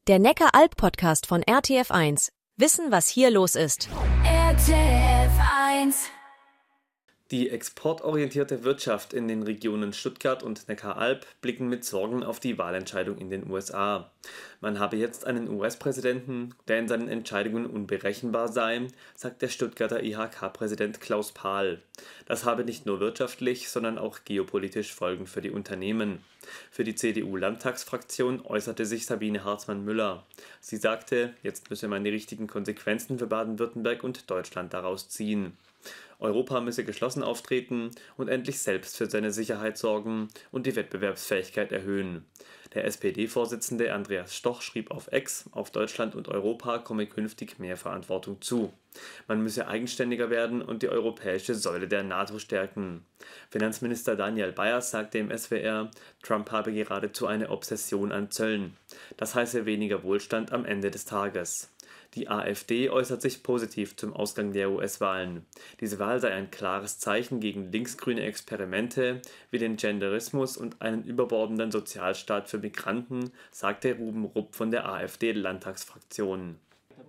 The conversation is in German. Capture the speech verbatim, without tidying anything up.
Der Neckar-Alb-Podcast von R T F eins. Wissen, was hier los ist. R T F eins. Die exportorientierte Wirtschaft in den Regionen Stuttgart und Neckar-Alb blicken mit Sorgen auf die Wahlentscheidung in den U S A. Man habe jetzt einen U S-Präsidenten, der in seinen Entscheidungen unberechenbar sei, sagt der Stuttgarter I H K-Präsident Klaus Pahl. Das habe nicht nur wirtschaftlich, sondern auch geopolitisch Folgen für die Unternehmen. Für die C D U-Landtagsfraktion äußerte sich Sabine Harzmann-Müller. Sie sagte, jetzt müsse man die richtigen Konsequenzen für Baden-Württemberg und Deutschland daraus ziehen. Europa müsse geschlossen auftreten und endlich selbst für seine Sicherheit sorgen und die Wettbewerbsfähigkeit erhöhen. Der S P D-Vorsitzende Andreas Stoch schrieb auf X, auf Deutschland und Europa komme künftig mehr Verantwortung zu. Man müsse eigenständiger werden und die europäische Säule der NATO stärken. Finanzminister Daniel Bayers sagte im S W R, Trump habe geradezu eine Obsession an Zöllen. Das heiße weniger Wohlstand am Ende des Tages. Die AfD äußert sich positiv zum Ausgang der U S-Wahlen. Diese Wahl sei ein klares Zeichen gegen linksgrüne Experimente wie den Genderismus und einen überbordenden Sozialstaat für Migranten, sagte Ruben Rupp von der AfD-Landtagsfraktion.